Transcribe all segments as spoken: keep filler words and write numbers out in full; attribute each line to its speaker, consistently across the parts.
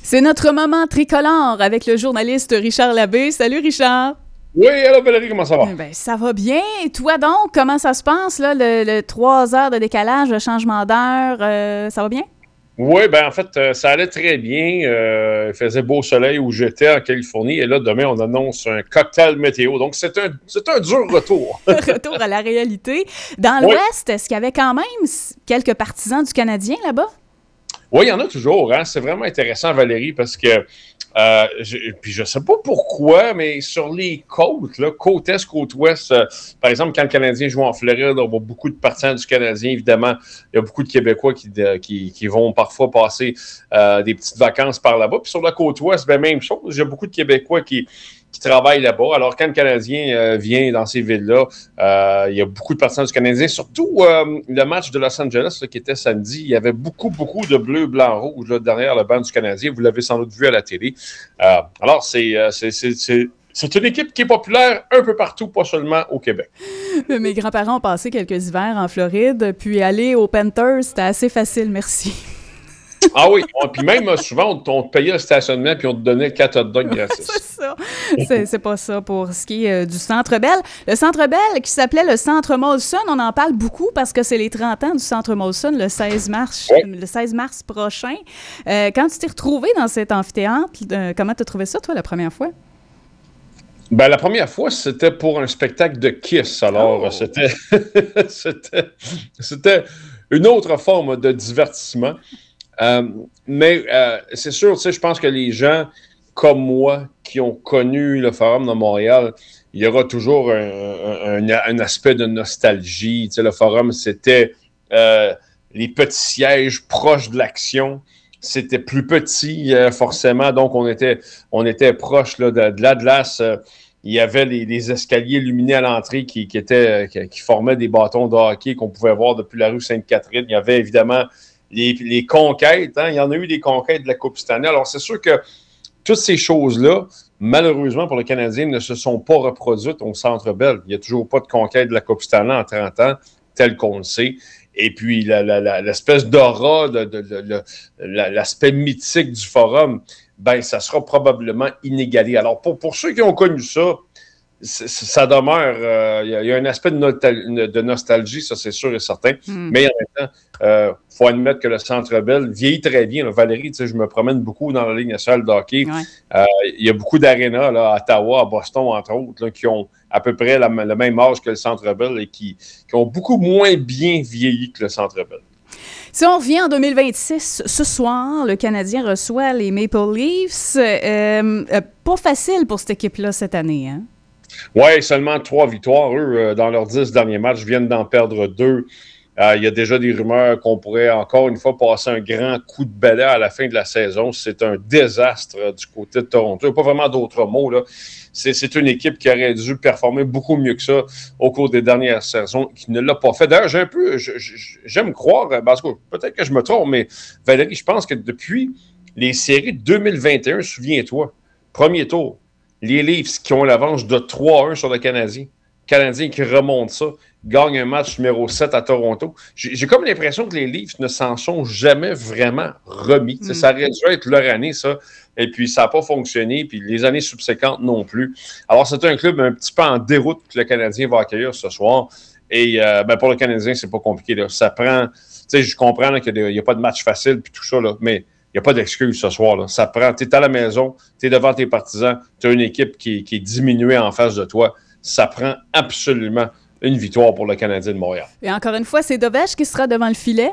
Speaker 1: C'est notre moment tricolore avec le journaliste Richard Labbé. Salut Richard!
Speaker 2: Oui, alors Valérie, comment ça va?
Speaker 1: Ben, ça va bien. Et toi donc, comment ça se passe, là, le, le trois heures de décalage, le changement d'heure, euh, ça va bien?
Speaker 2: Oui, ben en fait, euh, ça allait très bien. Euh, il faisait beau soleil où j'étais en Californie. Et là, demain, on annonce un cocktail météo. Donc, c'est un, c'est un dur retour.
Speaker 1: Retour à la réalité. Dans
Speaker 2: Oui.
Speaker 1: l'Ouest, est-ce qu'il y avait quand même quelques partisans du Canadien là-bas?
Speaker 2: Oui, il y en a toujours. Hein? C'est vraiment intéressant, Valérie, parce que Euh, je, puis je sais pas pourquoi, mais sur les côtes, là, côte est, côte ouest, euh, par exemple, quand le Canadien joue en Floride, on voit beaucoup de partisans du Canadien, évidemment. Il y a beaucoup de Québécois qui, de, qui, qui vont parfois passer euh, des petites vacances par là-bas. Puis sur la côte ouest, ben, même chose. Il y a beaucoup de Québécois qui, qui travaillent là-bas. Alors, quand le Canadien euh, vient dans ces villes-là, euh, il y a beaucoup de partisans du Canadien. Surtout euh, le match de Los Angeles, là, qui était samedi, il y avait beaucoup, beaucoup de bleu, blanc, rouge là, derrière le banc du Canadien. Vous l'avez sans doute vu à la télé. Euh, alors, c'est, euh, c'est, c'est, c'est, c'est une équipe qui est populaire un peu partout, pas seulement au Québec.
Speaker 1: Mes grands-parents ont passé quelques hivers en Floride, puis aller aux Panthers, c'était assez facile, merci.
Speaker 2: Ah oui, puis même souvent, on te, on te payait le stationnement puis on te donnait quatre hot dogs gratis.
Speaker 1: C'est ça. C'est, c'est pas ça pour ce qui est euh, du Centre Bell. Le Centre Bell qui s'appelait le Centre Molson, on en parle beaucoup parce que c'est les trente ans du Centre Molson le seize mars,
Speaker 2: ouais.
Speaker 1: le seize mars prochain. Euh, quand tu t'es retrouvé dans cet amphithéâtre, euh, comment tu as trouvé ça, toi, la première fois?
Speaker 2: Ben, la première fois, c'était pour un spectacle de Kiss. Alors, oh. c'était, c'était, c'était une autre forme de divertissement. Euh, mais euh, c'est sûr, tu sais, je pense que les gens comme moi qui ont connu le Forum de Montréal, il y aura toujours un, un, un aspect de nostalgie. Tu sais, le Forum, c'était euh, les petits sièges proches de l'action. C'était plus petit, euh, forcément, donc on était, on était proche là, de, de l'Atlas. Euh, il y avait les, les escaliers illuminés à l'entrée qui, qui, étaient, qui, qui formaient des bâtons de hockey qu'on pouvait voir depuis la rue Sainte-Catherine. Il y avait évidemment Les, les conquêtes, hein, il y en a eu des conquêtes de la Coupe Stanley. Alors, c'est sûr que toutes ces choses-là, malheureusement pour le Canadien, ne se sont pas reproduites au Centre Bell. Il n'y a toujours pas de conquête de la Coupe Stanley en trente ans, tel qu'on le sait. Et puis, la, la, la, l'espèce d'aura, de, de, de, de, la, l'aspect mythique du Forum, ben, ça sera probablement inégalé. Alors, pour, pour ceux qui ont connu ça, ça demeure, il euh, y, y a un aspect de, nostal- de nostalgie, ça c'est sûr et certain, mm. mais en même temps, il euh, faut admettre que le Centre Bell vieillit très bien. Là. Valérie, tu sais, je me promène beaucoup dans la Ligue nationale de hockey. Il ouais. euh, y a beaucoup d'arénas là, à Ottawa, à Boston, entre autres, là, qui ont à peu près la, le même âge que le Centre Bell et qui, qui ont beaucoup moins bien vieilli que le Centre Bell.
Speaker 1: Si on revient en deux mille vingt-six, ce soir, le Canadien reçoit les Maple Leafs. Euh, euh, pas facile pour cette équipe-là cette année, hein?
Speaker 2: Oui, seulement trois victoires. Eux, euh, dans leurs dix derniers matchs, viennent d'en perdre deux. Euh, il y a déjà des rumeurs qu'on pourrait encore une fois passer un grand coup de balai à la fin de la saison. C'est un désastre euh, du côté de Toronto. Il n'y a pas vraiment d'autres mots, là. C'est, c'est une équipe qui aurait dû performer beaucoup mieux que ça au cours des dernières saisons, qui ne l'a pas fait. D'ailleurs, j'ai un peu, je, je, j'aime croire, parce que peut-être que je me trompe, mais Valérie, je pense que depuis les séries de deux mille vingt et un, souviens-toi, premier tour, les Leafs qui ont l'avance de trois un sur le Canadien. Canadien qui remonte ça, gagne un match numéro sept à Toronto. J'ai, j'ai comme l'impression que les Leafs ne s'en sont jamais vraiment remis. Mm. Ça aurait dû être leur année, ça. Et puis, ça n'a pas fonctionné. Puis, les années subséquentes non plus. Alors, c'est un club un petit peu en déroute que le Canadien va accueillir ce soir. Et euh, ben, pour le Canadien, c'est pas compliqué. Là. Ça prend... Tu sais, je comprends là, qu'il n'y a, a pas de match facile puis tout ça, là, mais il n'y a pas d'excuse ce soir. Là. Ça prend... Tu es à la maison, tu es devant tes partisans, tu as une équipe qui, qui est diminuée en face de toi. Ça prend absolument une victoire pour le Canadien de Montréal.
Speaker 1: Et encore une fois, c'est Dobèche qui sera devant le filet?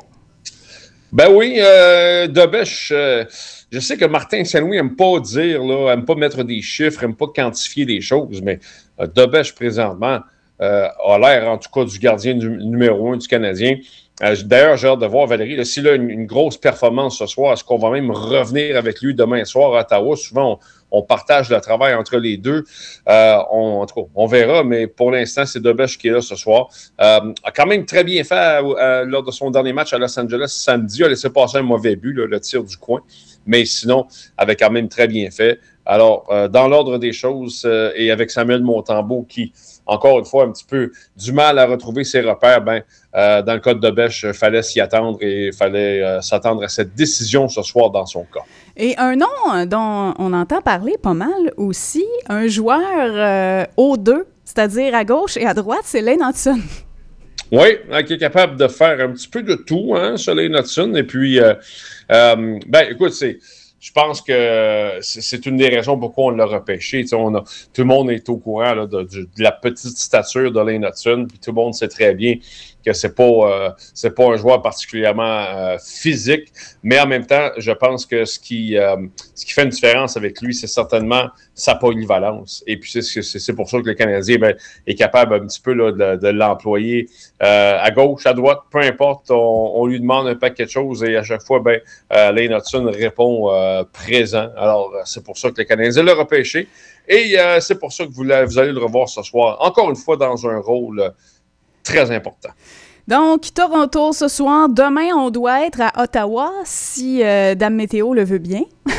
Speaker 2: Ben oui, euh, Dobèche, euh, je sais que Martin Saint-Louis n'aime pas dire, là, n'aime pas mettre des chiffres, n'aime pas quantifier des choses, mais euh, Dobèche, présentement, euh, a l'air, en tout cas, du gardien du, numéro un du Canadien. Euh, d'ailleurs, j'ai hâte de voir, Valérie, là, s'il a une, une grosse performance ce soir, est-ce qu'on va même revenir avec lui demain soir à Ottawa? Souvent, on, on partage le travail entre les deux. Euh, on, en tout cas, on verra, mais pour l'instant, c'est Dobèche qui est là ce soir. Euh, a quand même très bien fait à, à, lors de son dernier match à Los Angeles samedi. Il a laissé passer un mauvais but, là, le tir du coin. Mais sinon, avait quand même très bien fait. Alors, euh, dans l'ordre des choses, euh, et avec Samuel Montembeault qui, encore une fois, un petit peu du mal à retrouver ses repères, ben, euh, dans le cas de Bêche, il fallait s'y attendre et il fallait euh, s'attendre à cette décision ce soir dans son cas.
Speaker 1: Et un nom dont on entend parler pas mal aussi, un joueur euh, O deux, c'est-à-dire à gauche et à droite, c'est Lane Hutson.
Speaker 2: Oui, qui est capable de faire un petit peu de tout, hein, ce Lane Hutson. Et puis, euh, euh, ben, écoute, c'est... Je pense que c'est une des raisons pourquoi on l'a repêché. On a, tout le monde est au courant là, de, de, de la petite stature de Lane Hutson, puis tout le monde sait très bien que c'est pas euh, c'est pas un joueur particulièrement euh, physique, mais en même temps, je pense que ce qui euh, ce qui fait une différence avec lui, c'est certainement sa polyvalence. Et puis c'est c'est pour ça que le Canadien ben, est capable un petit peu là, de, de l'employer euh, à gauche, à droite, peu importe. On, on lui demande un paquet de choses et à chaque fois, ben euh, Lane Hutson répond euh, présent. Alors c'est pour ça que le Canadien l'a repêché et euh, c'est pour ça que vous, vous allez le revoir ce soir. Encore une fois dans un rôle très important.
Speaker 1: Donc, Toronto ce soir. Demain, on doit être à Ottawa, si euh, Dame Météo le veut bien.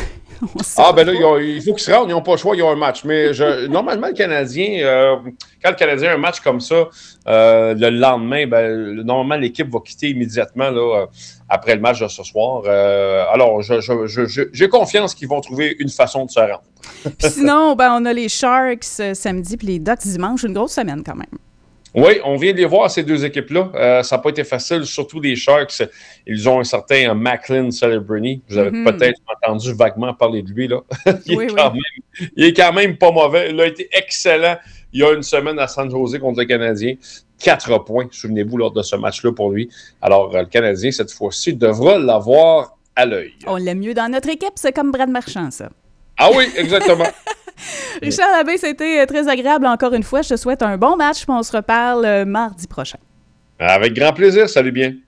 Speaker 2: Ah, ben là, a, il faut qu'ils se rendent. Ils n'ont pas le choix, ils ont un match. Mais je, normalement, le Canadien, euh, quand le Canadien a un match comme ça, euh, le lendemain, ben, normalement, l'équipe va quitter immédiatement là, après le match de ce soir. Euh, alors, je, je, je, je, j'ai confiance qu'ils vont trouver une façon de se rendre.
Speaker 1: Puis sinon, ben, on a les Sharks euh, samedi puis les Ducks dimanche. Une grosse semaine quand même.
Speaker 2: Oui, on vient de les voir, ces deux équipes-là. Euh, ça n'a pas été facile, surtout les Sharks. Ils ont un certain Macklin Celebrini. Vous avez mm-hmm. peut-être entendu vaguement parler de lui. Là. il, oui, est quand oui. même, il est quand même pas mauvais. Il a été excellent il y a une semaine à San Jose contre le Canadien. Quatre points, souvenez-vous, lors de ce match-là pour lui. Alors, le Canadien, cette fois-ci, devra l'avoir à l'œil.
Speaker 1: On l'aime mieux dans notre équipe. C'est comme Brad Marchand, ça.
Speaker 2: Ah oui, exactement.
Speaker 1: Richard Labbé, c'était très agréable encore une fois. Je te souhaite un bon match, puis on se reparle mardi prochain.
Speaker 2: Avec grand plaisir. Salut bien.